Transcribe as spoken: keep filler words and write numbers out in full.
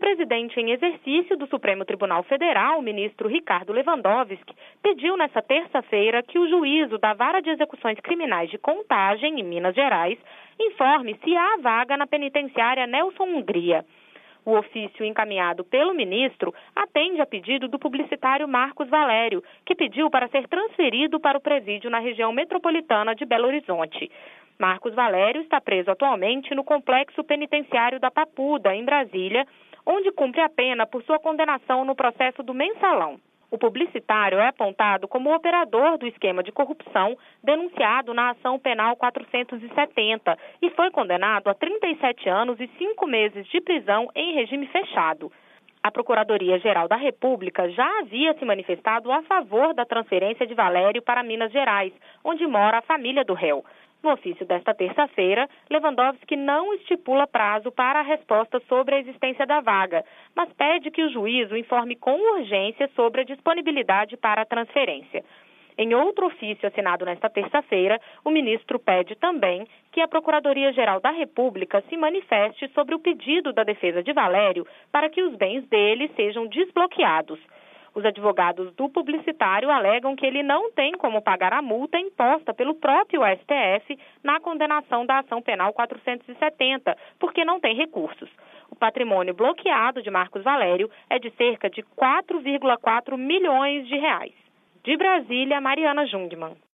presidente em exercício do Supremo Tribunal Federal, o ministro Ricardo Lewandowski, pediu nesta terça-feira que o juízo da Vara de Execuções Criminais de Contagem, em Minas Gerais, informe se há vaga na penitenciária Nelson Hungria. O ofício encaminhado pelo ministro atende a pedido do publicitário Marcos Valério, que pediu para ser transferido para o presídio na região metropolitana de Belo Horizonte. Marcos Valério está preso atualmente no complexo penitenciário da Papuda, em Brasília, onde cumpre a pena por sua condenação no processo do Mensalão. O publicitário é apontado como operador do esquema de corrupção denunciado na ação penal quatrocentos e setenta e foi condenado a trinta e sete anos e cinco meses de prisão em regime fechado. A Procuradoria-Geral da República já havia se manifestado a favor da transferência de Valério para Minas Gerais, onde mora a família do réu. No ofício desta terça-feira, Lewandowski não estipula prazo para a resposta sobre a existência da vaga, mas pede que o juízo informe com urgência sobre a disponibilidade para a transferência. Em outro ofício assinado nesta terça-feira, o ministro pede também que a Procuradoria-Geral da República se manifeste sobre o pedido da defesa de Valério para que os bens dele sejam desbloqueados. Os advogados do publicitário alegam que ele não tem como pagar a multa imposta pelo próprio S T F na condenação da ação penal quatrocentos e setenta, porque não tem recursos. O patrimônio bloqueado de Marcos Valério é de cerca de quatro vírgula quatro milhões de reais. De Brasília, Mariana Jungmann.